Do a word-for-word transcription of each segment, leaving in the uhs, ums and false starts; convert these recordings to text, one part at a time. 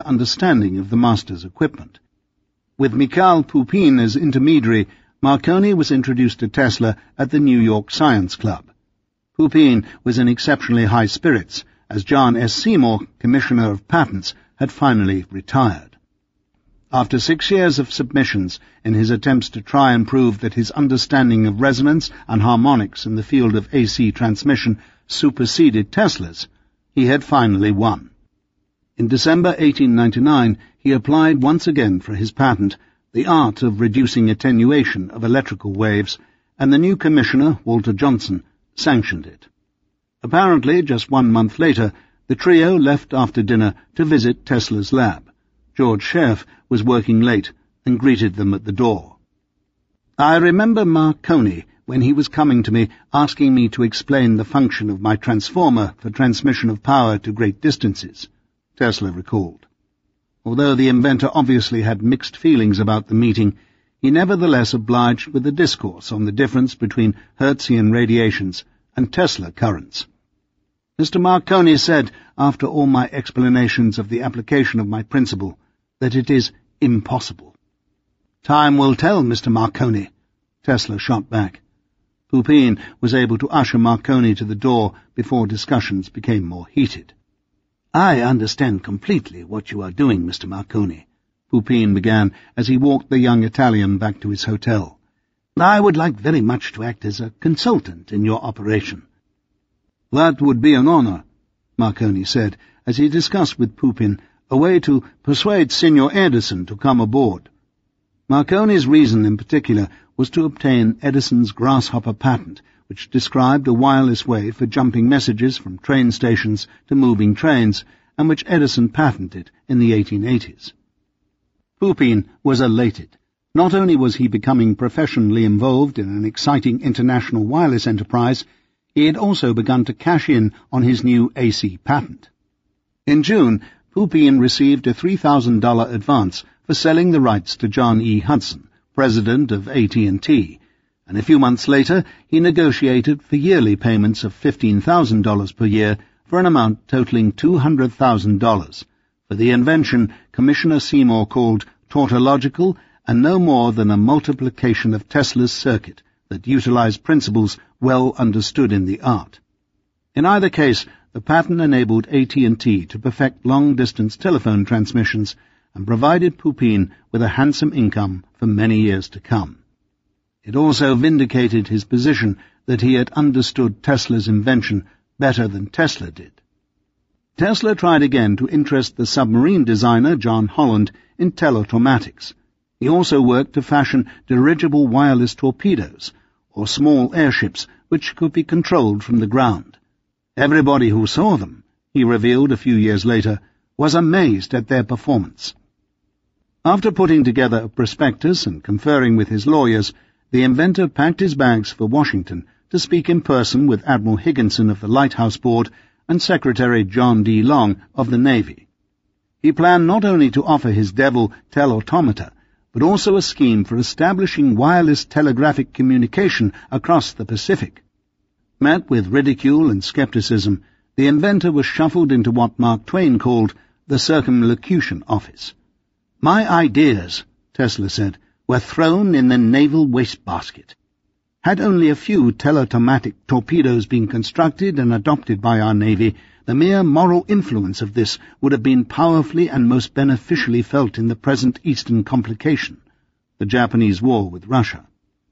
understanding of the master's equipment. With Mikhail Pupin as intermediary, Marconi was introduced to Tesla at the New York Science Club. Pupin was in exceptionally high spirits, as John S. Seymour, Commissioner of Patents, had finally retired. After six years of submissions in his attempts to try and prove that his understanding of resonance and harmonics in the field of A C transmission superseded Tesla's, he had finally won. In December eighteen ninety-nine, he applied once again for his patent, The Art of Reducing Attenuation of Electrical Waves, and the new commissioner, Walter Johnson, sanctioned it. Apparently, just one month later, the trio left after dinner to visit Tesla's lab. George Scherf was working late and greeted them at the door. I remember Marconi, when he was coming to me, asking me to explain the function of my transformer for transmission of power to great distances, Tesla recalled. Although the inventor obviously had mixed feelings about the meeting, he nevertheless obliged with a discourse on the difference between Hertzian radiations and Tesla currents. Mister Marconi said, after all my explanations of the application of my principle, that it is impossible. Time will tell, Mister Marconi, Tesla shot back. Pupin was able to usher Marconi to the door before discussions became more heated. I understand completely what you are doing, Mister Marconi, Pupin began as he walked the young Italian back to his hotel. I would like very much to act as a consultant in your operation. That would be an honor, Marconi said, as he discussed with Pupin a way to persuade Signor Edison to come aboard. Marconi's reason in particular was to obtain Edison's grasshopper patent, which described a wireless way for jumping messages from train stations to moving trains, and which Edison patented in the eighteen eighties. Pupin was elated. Not only was he becoming professionally involved in an exciting international wireless enterprise, he had also begun to cash in on his new A C patent. In June, Pupin received a three thousand dollars advance for selling the rights to John E. Hudson, president of A T and T, and a few months later he negotiated for yearly payments of fifteen thousand dollars per year for an amount totaling two hundred thousand dollars, for the invention Commissioner Seymour called tautological and no more than a multiplication of Tesla's circuit that utilized principles well understood in the art. In either case, the patent enabled A T and T to perfect long-distance telephone transmissions and provided Pupin with a handsome income for many years to come. It also vindicated his position that he had understood Tesla's invention better than Tesla did. Tesla tried again to interest the submarine designer John Holland in teleautomatics. He also worked to fashion dirigible wireless torpedoes, or small airships which could be controlled from the ground. Everybody who saw them, he revealed a few years later, was amazed at their performance. After putting together a prospectus and conferring with his lawyers, the inventor packed his bags for Washington to speak in person with Admiral Higginson of the Lighthouse Board and Secretary John D. Long of the Navy. He planned not only to offer his devil telautomata, but also a scheme for establishing wireless telegraphic communication across the Pacific. Met with ridicule and skepticism, the inventor was shuffled into what Mark Twain called the circumlocution office. My ideas, Tesla said, were thrown in the naval wastebasket. Had only a few telautomatic torpedoes been constructed and adopted by our Navy, the mere moral influence of this would have been powerfully and most beneficially felt in the present Eastern complication, the Japanese war with Russia.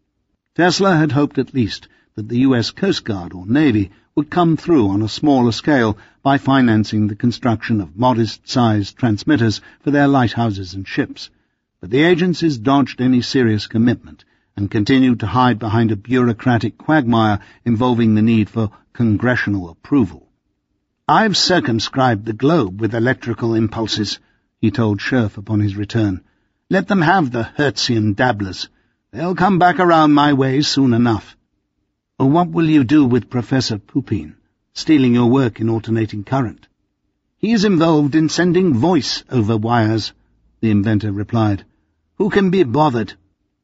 Tesla had hoped at least that the U S Coast Guard or Navy would come through on a smaller scale by financing the construction of modest-sized transmitters for their lighthouses and ships, but the agencies dodged any serious commitment and continued to hide behind a bureaucratic quagmire involving the need for congressional approval. I've circumscribed the globe with electrical impulses, he told Scherf upon his return. Let them have the Hertzian dabblers. They'll come back around my ways soon enough. Or what will you do with Professor Pupin, stealing your work in alternating current? He is involved in sending voice over wires, the inventor replied. Who can be bothered?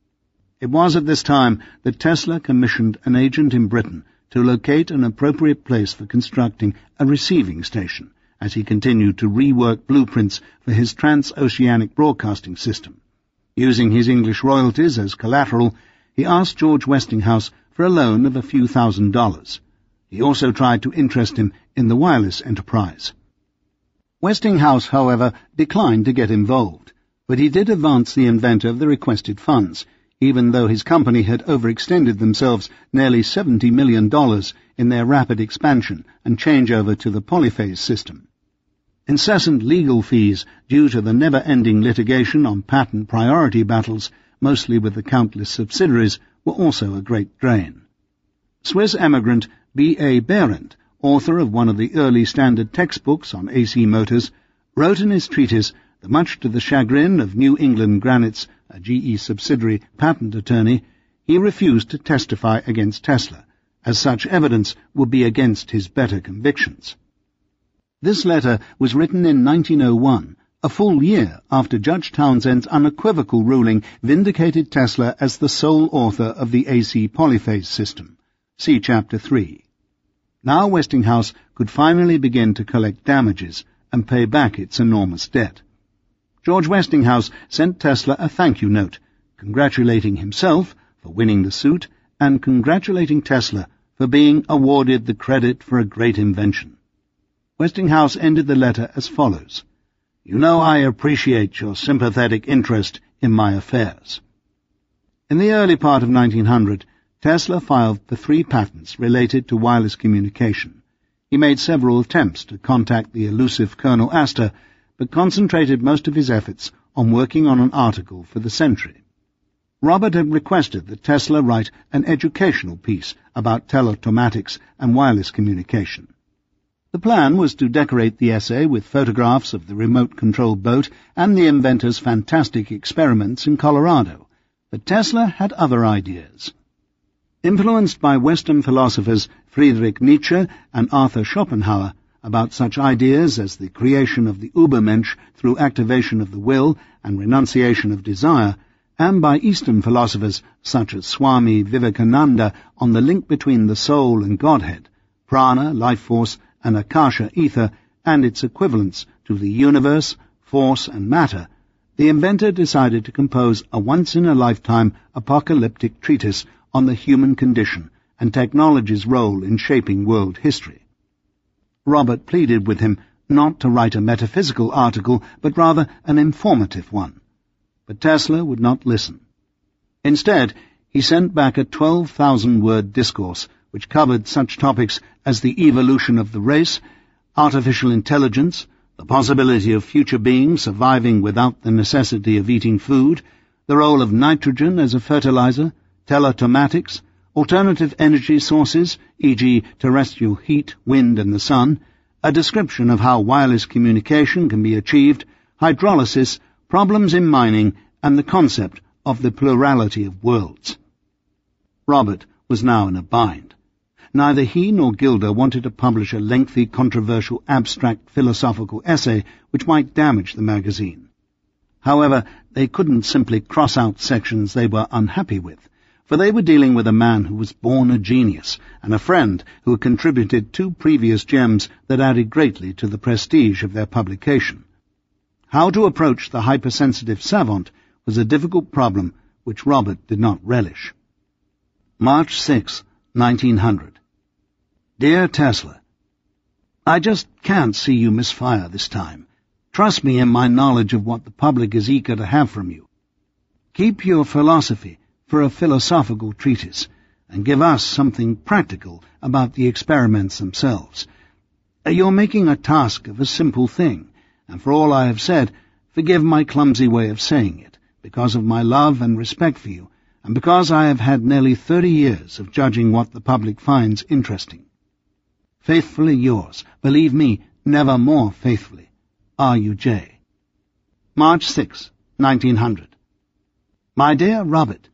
It was at this time that Tesla commissioned an agent in Britain to locate an appropriate place for constructing a receiving station as he continued to rework blueprints for his transoceanic broadcasting system. Using his English royalties as collateral, he asked George Westinghouse for a loan of a few thousand dollars. He also tried to interest him in the wireless enterprise. Westinghouse, however, declined to get involved, but he did advance the inventor the requested funds, even though his company had overextended themselves nearly seventy million dollars in their rapid expansion and changeover to the polyphase system. Incessant legal fees due to the never-ending litigation on patent priority battles, mostly with the countless subsidiaries, were also a great drain. Swiss emigrant B A Behrendt, author of one of the early standard textbooks on A C motors, wrote in his treatise that much to the chagrin of New England Granite's, a G E subsidiary, patent attorney, he refused to testify against Tesla, as such evidence would be against his better convictions. This letter was written in nineteen oh one, a full year after Judge Townsend's unequivocal ruling vindicated Tesla as the sole author of the A C polyphase system. See Chapter three. Now Westinghouse could finally begin to collect damages and pay back its enormous debt. George Westinghouse sent Tesla a thank-you note, congratulating himself for winning the suit and congratulating Tesla for being awarded the credit for a great invention. Westinghouse ended the letter as follows: "You know I appreciate your sympathetic interest in my affairs." In the early part of nineteen hundred, Tesla filed the three patents related to wireless communication. He made several attempts to contact the elusive Colonel Astor, but concentrated most of his efforts on working on an article for the Century. Robert had requested that Tesla write an educational piece about teleautomatics and wireless communication. The plan was to decorate the essay with photographs of the remote-controlled boat and the inventor's fantastic experiments in Colorado, but Tesla had other ideas. Influenced by Western philosophers Friedrich Nietzsche and Arthur Schopenhauer about such ideas as the creation of the Übermensch through activation of the will and renunciation of desire, and by Eastern philosophers such as Swami Vivekananda on the link between the soul and Godhead, prana, life force, and akasha ether, and its equivalents to the universe, force, and matter, the inventor decided to compose a once-in-a-lifetime apocalyptic treatise on the human condition and technology's role in shaping world history. Robert pleaded with him not to write a metaphysical article, but rather an informative one. But Tesla would not listen. Instead, he sent back a twelve thousand word discourse which covered such topics as the evolution of the race, artificial intelligence, the possibility of future beings surviving without the necessity of eating food, the role of nitrogen as a fertilizer, teleautomatics, alternative energy sources, for example terrestrial heat, wind, and the sun, a description of how wireless communication can be achieved, hydrolysis, problems in mining, and the concept of the plurality of worlds. Robert was now in a bind. Neither he nor Gilder wanted to publish a lengthy, controversial, abstract philosophical essay which might damage the magazine. However, they couldn't simply cross out sections they were unhappy with, for they were dealing with a man who was born a genius, and a friend who had contributed two previous gems that added greatly to the prestige of their publication. How to approach the hypersensitive savant was a difficult problem which Robert did not relish. March sixth, nineteen hundred. Dear Tesla, I just can't see you misfire this time. Trust me in my knowledge of what the public is eager to have from you. Keep your philosophy for a philosophical treatise, and give us something practical about the experiments themselves. You're making a task of a simple thing, and for all I have said, forgive my clumsy way of saying it, because of my love and respect for you, and because I have had nearly thirty years of judging what the public finds interesting. Faithfully yours, believe me, never more faithfully, R U J. March sixth, nineteen hundred. My dear Robert,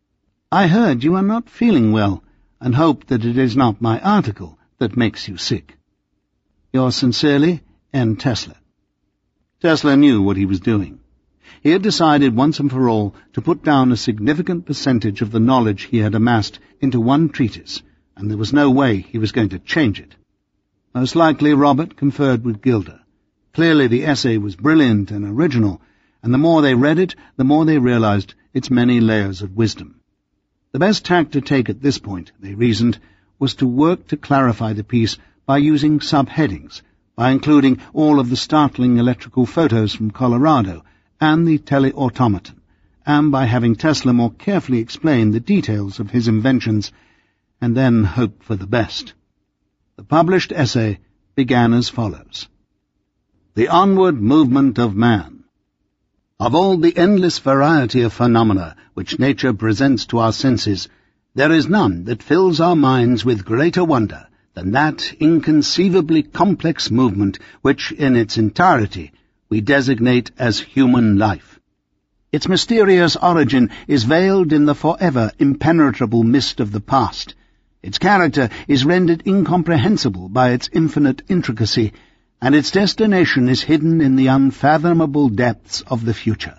I heard you are not feeling well, and hope that it is not my article that makes you sick. Yours sincerely, N. Tesla. Tesla knew what he was doing. He had decided once and for all to put down a significant percentage of the knowledge he had amassed into one treatise, and there was no way he was going to change it. Most likely Robert conferred with Gilder. Clearly the essay was brilliant and original, and the more they read it, the more they realized its many layers of wisdom. The best tack to take at this point, they reasoned, was to work to clarify the piece by using subheadings, by including all of the startling electrical photos from Colorado and the teleautomaton, and by having Tesla more carefully explain the details of his inventions, and then hope for the best. The published essay began as follows. The Onward Movement of Man. Of all the endless variety of phenomena which nature presents to our senses, there is none that fills our minds with greater wonder than that inconceivably complex movement which, in its entirety, we designate as human life. Its mysterious origin is veiled in the forever impenetrable mist of the past. Its character is rendered incomprehensible by its infinite intricacy, and its destination is hidden in the unfathomable depths of the future.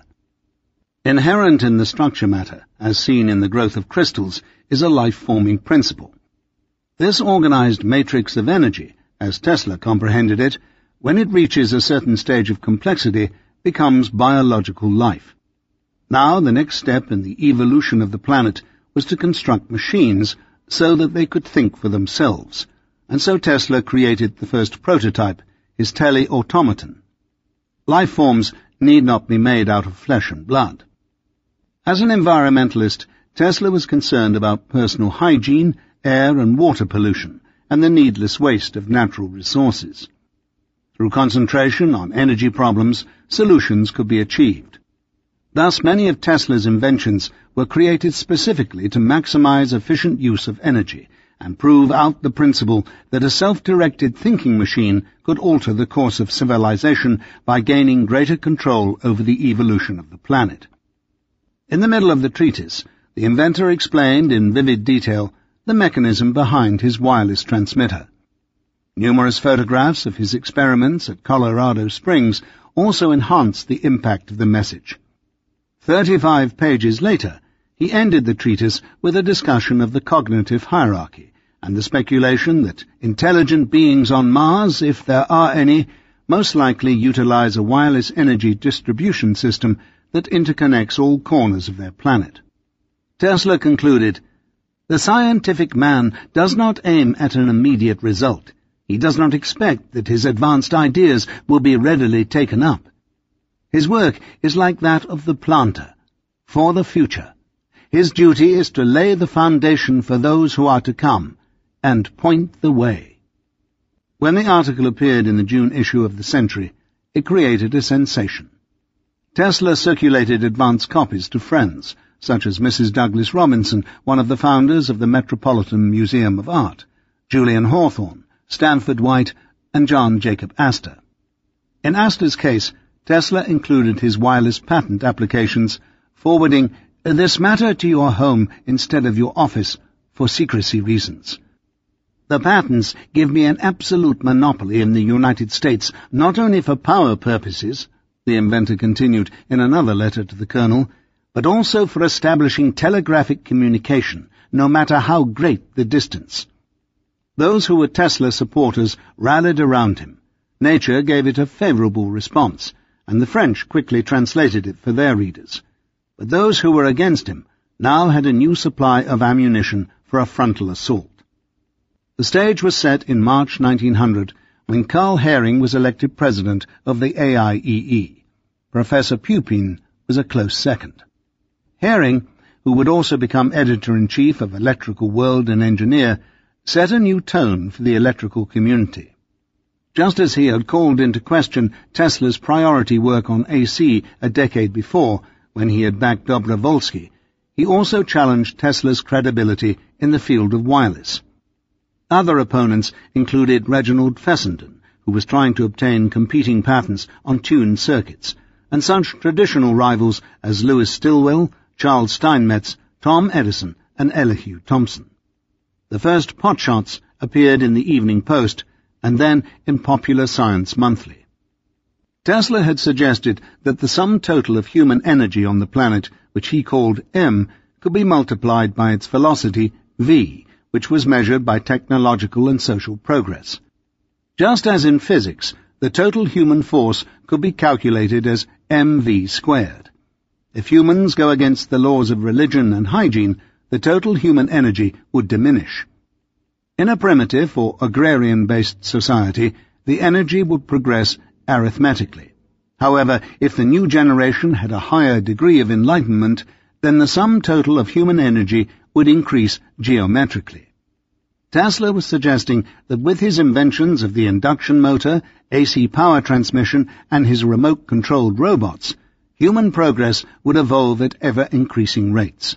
Inherent in the structure matter, as seen in the growth of crystals, is a life-forming principle. This organized matrix of energy, as Tesla comprehended it, when it reaches a certain stage of complexity, becomes biological life. Now the next step in the evolution of the planet was to construct machines so that they could think for themselves, and so Tesla created the first prototype, his teleautomaton. Life forms need not be made out of flesh and blood. As an environmentalist, Tesla was concerned about personal hygiene, air and water pollution, and the needless waste of natural resources. Through concentration on energy problems, solutions could be achieved. Thus, many of Tesla's inventions were created specifically to maximize efficient use of energy and prove out the principle that a self-directed thinking machine could alter the course of civilization by gaining greater control over the evolution of the planet. In the middle of the treatise, the inventor explained in vivid detail the mechanism behind his wireless transmitter. Numerous photographs of his experiments at Colorado Springs also enhanced the impact of the message. Thirty-five pages later, he ended the treatise with a discussion of the cognitive hierarchy and the speculation that intelligent beings on Mars, if there are any, most likely utilize a wireless energy distribution system that interconnects all corners of their planet. Tesla concluded, "The scientific man does not aim at an immediate result. He does not expect that his advanced ideas will be readily taken up. His work is like that of the planter, for the future. His duty is to lay the foundation for those who are to come, and point the way." When the article appeared in the June issue of the Century, it created a sensation. Tesla circulated advance copies to friends, such as Missus Douglas Robinson, one of the founders of the Metropolitan Museum of Art, Julian Hawthorne, Stanford White, and John Jacob Astor. In Astor's case, Tesla included his wireless patent applications, forwarding this matter to your home instead of your office for secrecy reasons. The patents give me an absolute monopoly in the United States, not only for power purposes, the inventor continued in another letter to the Colonel, but also for establishing telegraphic communication, no matter how great the distance. Those who were Tesla supporters rallied around him. Nature gave it a favorable response, and the French quickly translated it for their readers. But those who were against him now had a new supply of ammunition for a frontal assault. The stage was set in March nineteen hundred, when Carl Herring was elected president of the A I E E. Professor Pupin was a close second. Herring, who would also become editor-in-chief of Electrical World and Engineer, set a new tone for the electrical community. Just as he had called into question Tesla's priority work on A C a decade before, when he had backed Dobrovolsky, he also challenged Tesla's credibility in the field of wireless. Other opponents included Reginald Fessenden, who was trying to obtain competing patents on tuned circuits, and such traditional rivals as Louis Stilwell, Charles Steinmetz, Tom Edison, and Elihu Thomson. The first potshots appeared in the Evening Post, and then in Popular Science Monthly. Tesla had suggested that the sum total of human energy on the planet, which he called M, could be multiplied by its velocity, v, which was measured by technological and social progress. Just as in physics, the total human force could be calculated as mv squared. If humans go against the laws of religion and hygiene, the total human energy would diminish. In a primitive or agrarian-based society, the energy would progress arithmetically. However, if the new generation had a higher degree of enlightenment, then the sum total of human energy would increase geometrically. Tesla was suggesting that with his inventions of the induction motor, A C power transmission, and his remote-controlled robots, human progress would evolve at ever-increasing rates.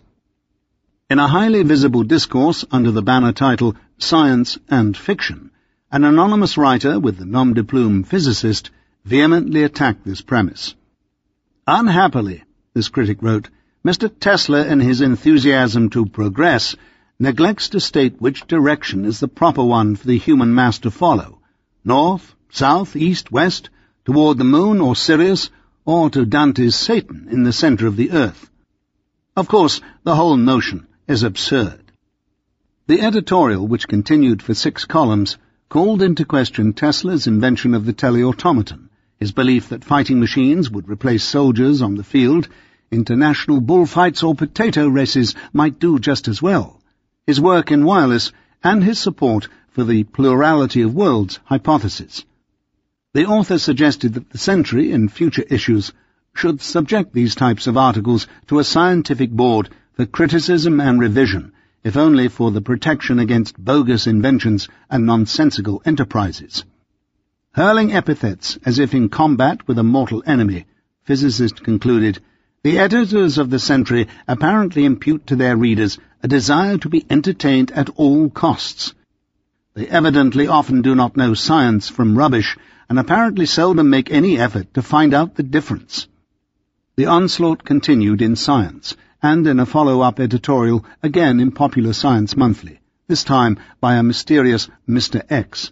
In a highly visible discourse under the banner title Science and Fiction, an anonymous writer with the nom de plume physicist vehemently attacked this premise. Unhappily, this critic wrote, Mister Tesla, in his enthusiasm to progress, neglects to state which direction is the proper one for the human mass to follow, north, south, east, west, toward the moon or Sirius, or to Dante's Satan in the center of the earth. Of course, the whole notion is absurd. The editorial, which continued for six columns, called into question Tesla's invention of the teleautomaton, his belief that fighting machines would replace soldiers on the field, international bullfights or potato races might do just as well, his work in wireless, and his support for the plurality of worlds hypothesis. The author suggested that the Century, in future issues, should subject these types of articles to a scientific board for criticism and revision, if only for the protection against bogus inventions and nonsensical enterprises. Hurling epithets as if in combat with a mortal enemy, physicist concluded, the editors of the Century apparently impute to their readers a desire to be entertained at all costs. They evidently often do not know science from rubbish, and apparently seldom make any effort to find out the difference. The onslaught continued in Science, and in a follow-up editorial again in Popular Science Monthly, this time by a mysterious Mister X.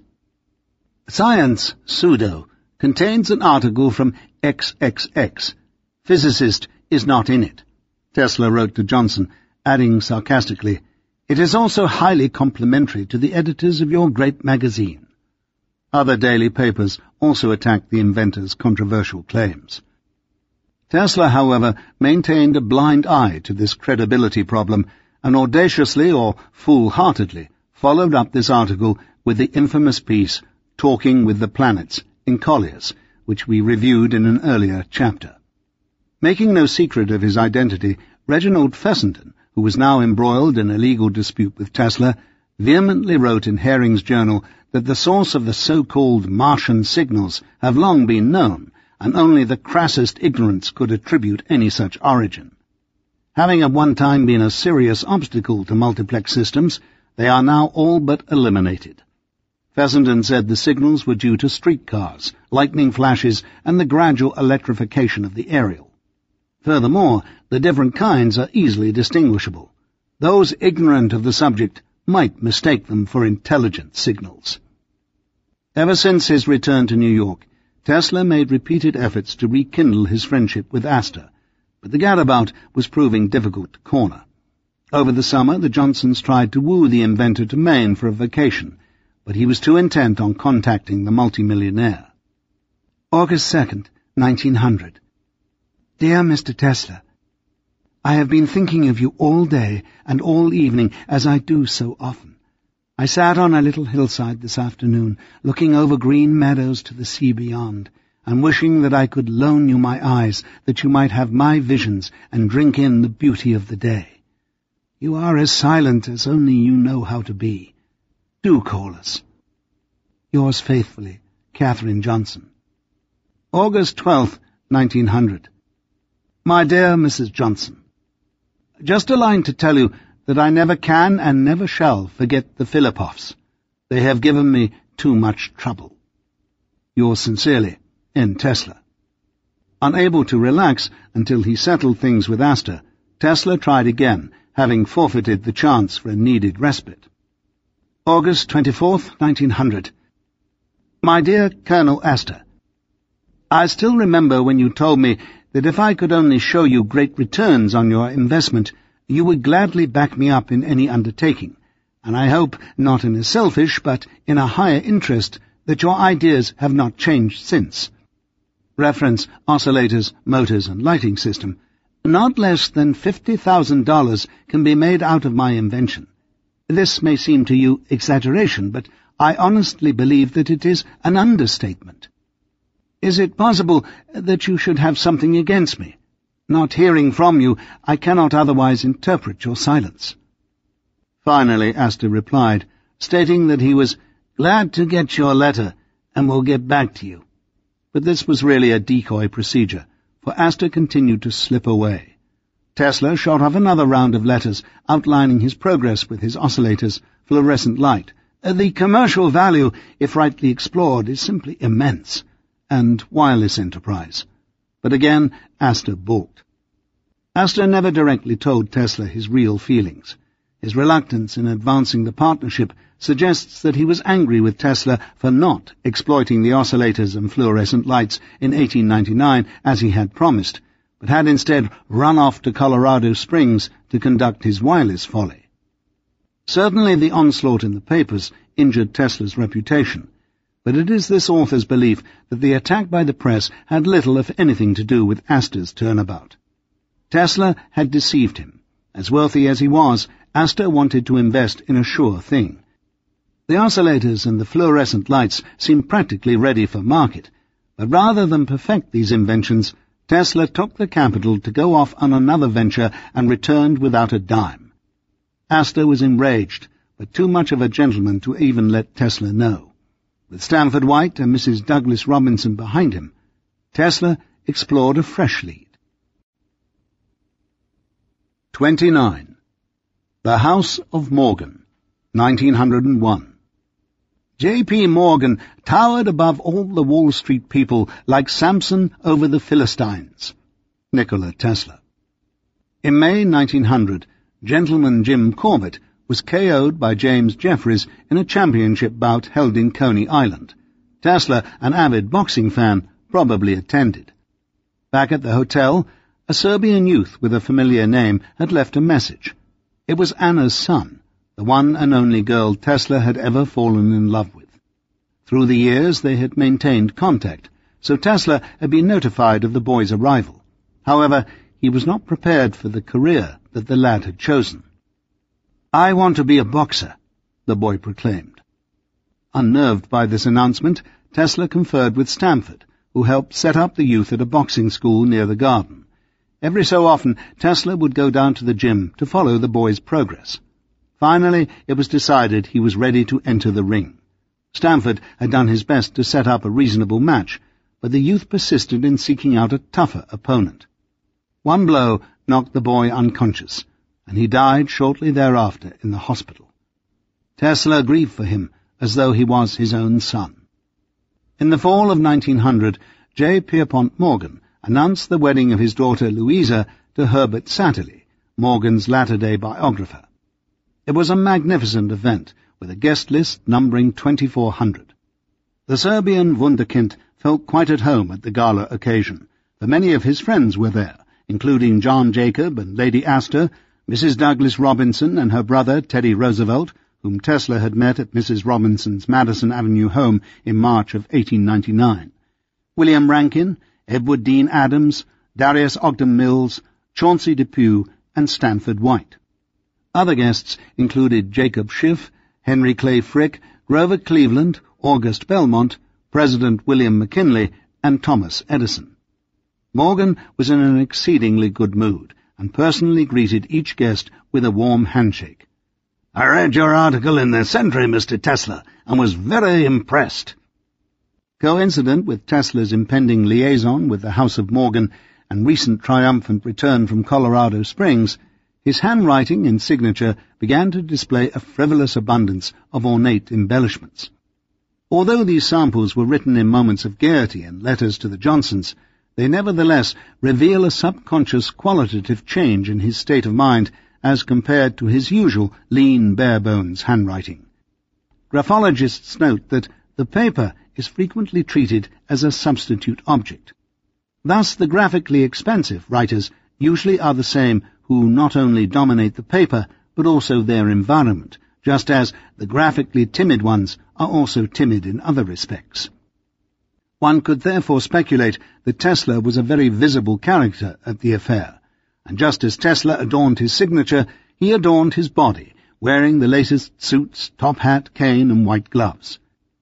Science, pseudo, contains an article from X X X. Physicist is not in it, Tesla wrote to Johnson, adding sarcastically, it is also highly complimentary to the editors of your great magazine. Other daily papers also attacked the inventor's controversial claims. Tesla, however, maintained a blind eye to this credibility problem, and audaciously or foolhardily followed up this article with the infamous piece Talking with the Planets in Collier's, which we reviewed in an earlier chapter. Making no secret of his identity, Reginald Fessenden, who was now embroiled in a legal dispute with Tesla, vehemently wrote in Haring's journal that the source of the so-called Martian signals have long been known, and only the crassest ignorance could attribute any such origin. Having at one time been a serious obstacle to multiplex systems, they are now all but eliminated. Fessenden said the signals were due to streetcars, lightning flashes, and the gradual electrification of the aerial. Furthermore, the different kinds are easily distinguishable. Those ignorant of the subject might mistake them for intelligent signals. Ever since his return to New York, Tesla made repeated efforts to rekindle his friendship with Astor, but the gadabout was proving difficult to corner. Over the summer, the Johnsons tried to woo the inventor to Maine for a vacation, but he was too intent on contacting the multimillionaire. August second, nineteen hundred. Dear Mister Tesla, I have been thinking of you all day and all evening, as I do so often. I sat on a little hillside this afternoon, looking over green meadows to the sea beyond, and wishing that I could loan you my eyes, that you might have my visions and drink in the beauty of the day. You are as silent as only you know how to be. Do call us. Yours faithfully, Katherine Johnson. August twelfth, nineteen hundred. My dear Missus Johnson, just a line to tell you that I never can and never shall forget the Philippoffs. They have given me too much trouble. Yours sincerely, N. Tesla. Unable to relax until he settled things with Astor, Tesla tried again, having forfeited the chance for a needed respite. August twenty-fourth, nineteen hundred. My dear Colonel Astor, I still remember when you told me that if I could only show you great returns on your investment, you would gladly back me up in any undertaking, and I hope not in a selfish but in a higher interest that your ideas have not changed since. Reference oscillators, motors, and lighting system. Not less than fifty thousand dollars can be made out of my invention. This may seem to you exaggeration, but I honestly believe that it is an understatement. Is it possible that you should have something against me? Not hearing from you, I cannot otherwise interpret your silence. Finally, Astor replied, stating that he was glad to get your letter and will get back to you. But this was really a decoy procedure, for Astor continued to slip away. Tesla shot off another round of letters outlining his progress with his oscillators, fluorescent light. The commercial value, if rightly explored, is simply immense, and wireless enterprise. But again, Astor balked. Astor never directly told Tesla his real feelings. His reluctance in advancing the partnership suggests that he was angry with Tesla for not exploiting the oscillators and fluorescent lights in eighteen ninety-nine as he had promised, but had instead run off to Colorado Springs to conduct his wireless folly. Certainly the onslaught in the papers injured Tesla's reputation, but it is this author's belief that the attack by the press had little, if anything, to do with Astor's turnabout. Tesla had deceived him. As wealthy as he was, Astor wanted to invest in a sure thing. The oscillators and the fluorescent lights seemed practically ready for market, but rather than perfect these inventions, Tesla took the capital to go off on another venture and returned without a dime. Astor was enraged, but too much of a gentleman to even let Tesla know. With Stanford White and Missus Douglas Robinson behind him, Tesla explored a fresh lead. twenty-nine. The House of Morgan, nineteen oh one. J P. Morgan towered above all the Wall Street people like Samson over the Philistines. Nikola Tesla. In May nineteen hundred, Gentleman Jim Corbett was K O'd by James Jeffries in a championship bout held in Coney Island. Tesla, an avid boxing fan, probably attended. Back at the hotel, a Serbian youth with a familiar name had left a message. It was Anna's son, the one and only girl Tesla had ever fallen in love with. Through the years they had maintained contact, so Tesla had been notified of the boy's arrival. However, he was not prepared for the career that the lad had chosen. "I want to be a boxer," the boy proclaimed. Unnerved by this announcement, Tesla conferred with Stanford, who helped set up the youth at a boxing school near the garden. Every so often, Tesla would go down to the gym to follow the boy's progress. Finally, it was decided he was ready to enter the ring. Stanford had done his best to set up a reasonable match, but the youth persisted in seeking out a tougher opponent. One blow knocked the boy unconscious, and he died shortly thereafter in the hospital. Tesla grieved for him as though he was his own son. In the fall of nineteen hundred, J. Pierpont Morgan announced the wedding of his daughter Louisa to Herbert Satterley, Morgan's latter-day biographer. It was a magnificent event, with a guest list numbering twenty-four hundred. The Serbian wunderkind felt quite at home at the gala occasion, for many of his friends were there, including John Jacob and Lady Astor, Missus Douglas Robinson and her brother Teddy Roosevelt, whom Tesla had met at Missus Robinson's Madison Avenue home in March of eighteen ninety-nine, William Rankin, Edward Dean Adams, Darius Ogden Mills, Chauncey Depew, and Stanford White. Other guests included Jacob Schiff, Henry Clay Frick, Grover Cleveland, August Belmont, President William McKinley, and Thomas Edison. Morgan was in an exceedingly good mood, and personally greeted each guest with a warm handshake. "I read your article in the Century, Mister Tesla, and was very impressed." Coincident with Tesla's impending liaison with the House of Morgan and recent triumphant return from Colorado Springs, his handwriting and signature began to display a frivolous abundance of ornate embellishments. Although these samples were written in moments of gaiety and letters to the Johnsons, they nevertheless reveal a subconscious qualitative change in his state of mind as compared to his usual lean, bare-bones handwriting. Graphologists note that the paper is frequently treated as a substitute object. Thus the graphically expensive writers usually are the same who not only dominate the paper, but also their environment, just as the graphically timid ones are also timid in other respects. One could therefore speculate that Tesla was a very visible character at the affair, and just as Tesla adorned his signature, he adorned his body, wearing the latest suits, top hat, cane, and white gloves.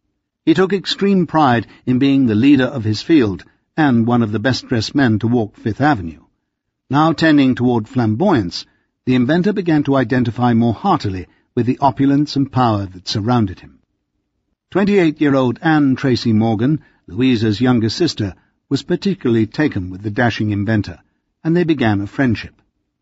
He took extreme pride in being the leader of his field and one of the best-dressed men to walk Fifth Avenue. Now tending toward flamboyance, the inventor began to identify more heartily with the opulence and power that surrounded him. Twenty-eight-year-old Anne Tracy Morgan, Louisa's younger sister, was particularly taken with the dashing inventor, and they began a friendship.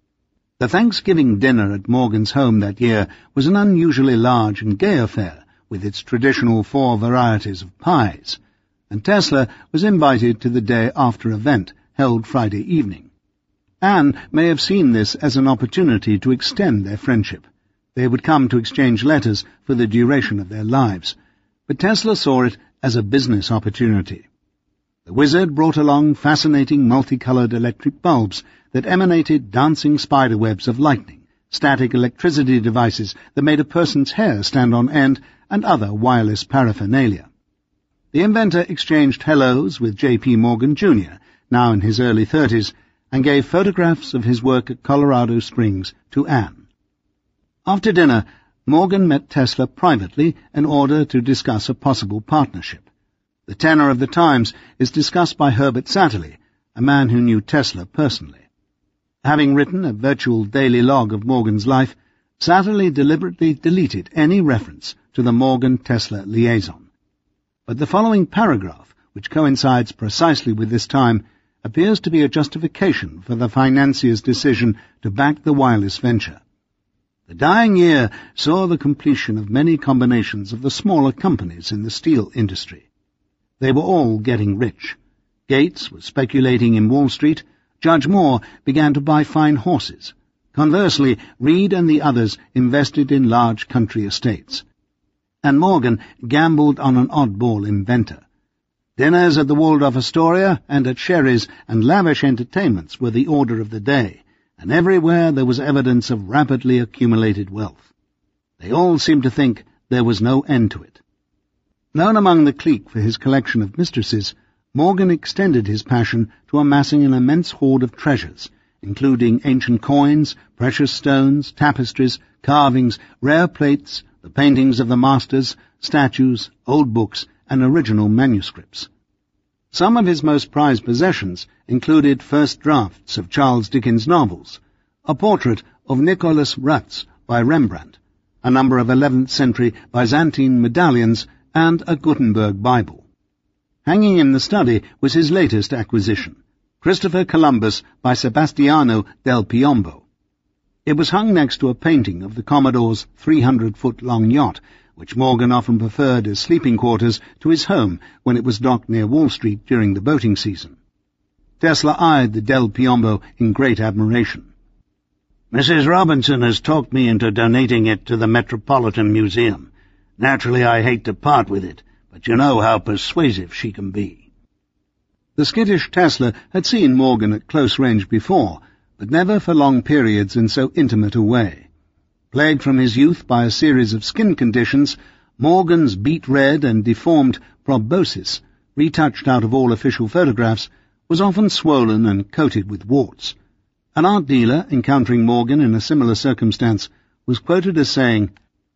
The Thanksgiving dinner at Morgan's home that year was an unusually large and gay affair, with its traditional four varieties of pies, and Tesla was invited to the day-after event held Friday evening. Anne may have seen this as an opportunity to extend their friendship. They would come to exchange letters for the duration of their lives, but Tesla saw it as a business opportunity. The wizard brought along fascinating multicolored electric bulbs that emanated dancing spiderwebs of lightning, static electricity devices that made a person's hair stand on end, and other wireless paraphernalia. The inventor exchanged hellos with J P Morgan, Junior, now in his early thirties, and gave photographs of his work at Colorado Springs to Anne. After dinner, Morgan met Tesla privately in order to discuss a possible partnership. The tenor of the Times is discussed by Herbert Satterley, a man who knew Tesla personally. Having written a virtual daily log of Morgan's life, Satterley deliberately deleted any reference to the Morgan-Tesla liaison. But the following paragraph, which coincides precisely with this time, appears to be a justification for the financier's decision to back the wireless venture. The dying year saw the completion of many combinations of the smaller companies in the steel industry. They were all getting rich. Gates was speculating in Wall Street. Judge Moore began to buy fine horses. Conversely, Reed and the others invested in large country estates. And Morgan gambled on an oddball inventor. Dinners at the Waldorf Astoria and at Sherry's and lavish entertainments were the order of the day, and everywhere there was evidence of rapidly accumulated wealth. They all seemed to think there was no end to it. Known among the clique for his collection of mistresses, Morgan extended his passion to amassing an immense hoard of treasures, including ancient coins, precious stones, tapestries, carvings, rare plates, the paintings of the masters, statues, old books, and original manuscripts. Some of his most prized possessions included first drafts of Charles Dickens' novels, a portrait of Nicholas Ratz by Rembrandt, a number of eleventh century Byzantine medallions, and a Gutenberg Bible. Hanging in the study was his latest acquisition, Christopher Columbus by Sebastiano del Piombo. It was hung next to a painting of the Commodore's three hundred foot long yacht, which Morgan often preferred as sleeping quarters to his home when it was docked near Wall Street during the boating season. Tesla eyed the Del Piombo in great admiration. "Missus Robinson has talked me into donating it to the Metropolitan Museum. Naturally, I hate to part with it, but you know how persuasive she can be." The skittish Tesla had seen Morgan at close range before, but never for long periods in so intimate a way. Plagued from his youth by a series of skin conditions, Morgan's beet-red and deformed proboscis, retouched out of all official photographs, was often swollen and coated with warts. An art dealer, encountering Morgan in a similar circumstance, was quoted as saying,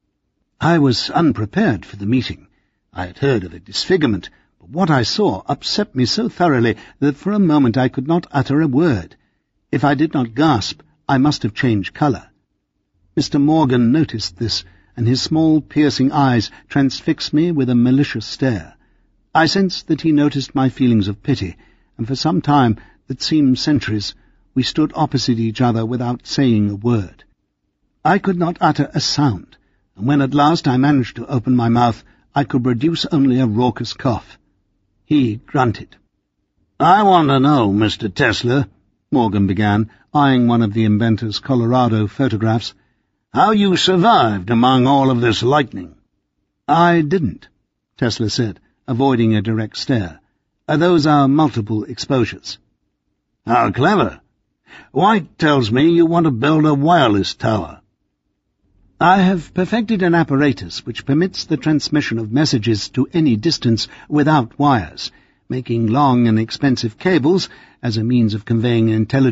"I was unprepared for the meeting. I had heard of a disfigurement, but what I saw upset me so thoroughly that for a moment I could not utter a word. If I did not gasp, I must have changed colour." Mister Morgan noticed this, and his small, piercing eyes transfixed me with a malicious stare. I sensed that he noticed my feelings of pity, and for some time, that seemed centuries, we stood opposite each other without saying a word. I could not utter a sound, and when at last I managed to open my mouth, I could produce only a raucous cough. He grunted. "I want to know, Mister Tesla," Morgan began, eyeing one of the inventor's Colorado photographs, "how you survived among all of this lightning." "I didn't," Tesla said, avoiding a direct stare. "Those are multiple exposures." "How clever. White tells me you want to build a wireless tower." I have perfected an apparatus which permits the transmission of messages to any distance without wires, making long and expensive cables as a means of conveying intelligence